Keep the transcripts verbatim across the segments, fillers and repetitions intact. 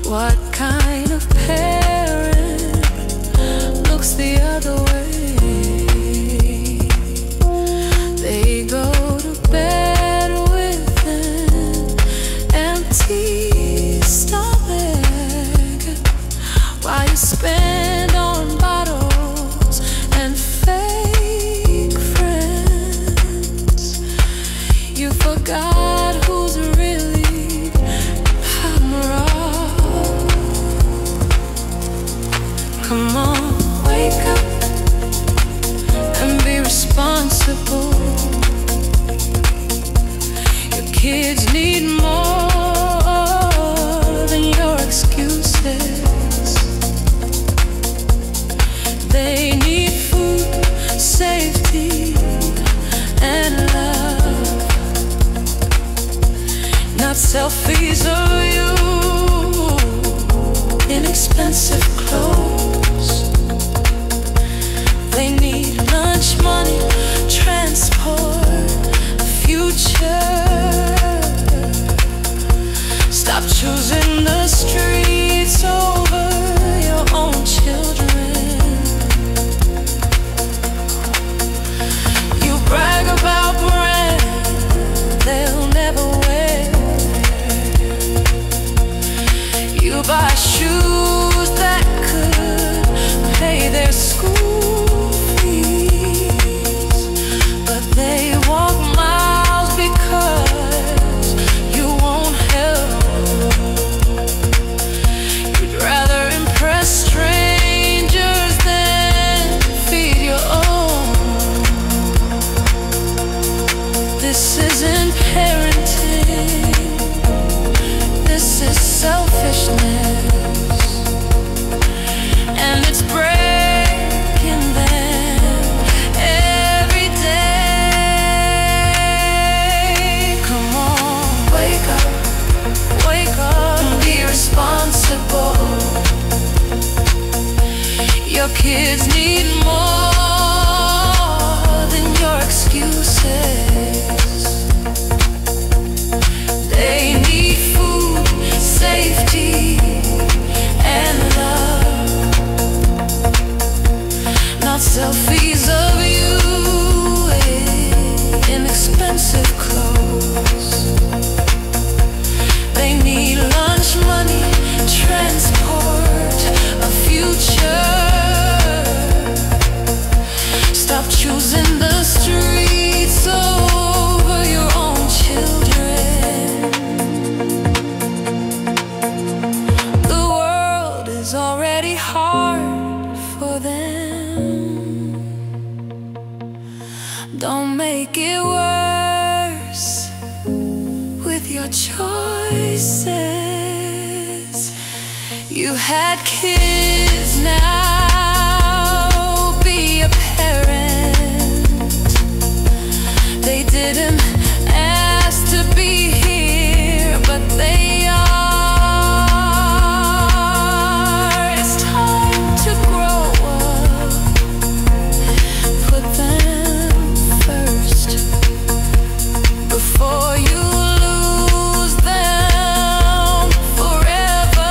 What kind of parent looks the other way? They go to bed with an empty stomach while you spend on bottles and fake friends. You forgot who's really hammer. Come on, wake up and be responsible. Your kids need more than your excuses. They need food, safety, and love, not selfies of you, inexpensive clothes. They need lunch money, transport, a future. Stop choosing the streets over your own children. You brag about brands they'll never wear. You buy shoes that could pay their school fees, but they walk miles because you won't help. You'd rather impress strangers than feed your own. This isn't parenting, this is selfishness. And it's breaking them every day. Come on, wake up, wake up and be responsible. Your kids need more than your excuses. They need food, safety, and love, not selfies of you in inexpensive clothes. They need lunch money, transport, a future. Stop choosing the streets over your own children. The world is already hard for them. Don't make it worse with your choices. You had kids, now be a parent. They didn't ask to be here, but they are. It's time to grow up. Put them first before you lose them forever.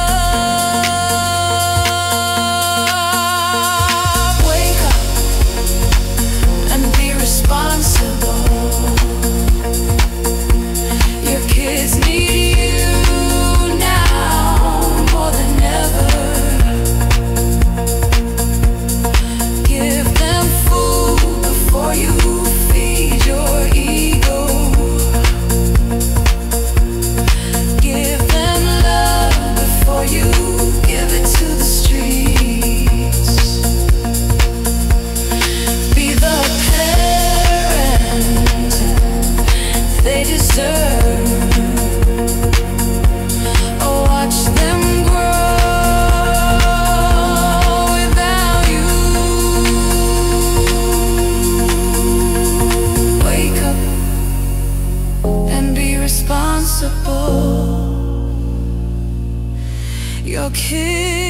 Wake up and be responsible. Your kids need you now more than ever. Give them food before you feed your ego. Give them love before you give it to the streets. Be the parent they deserve. Oh, watch them grow without you. Wake up and be responsible. Your kids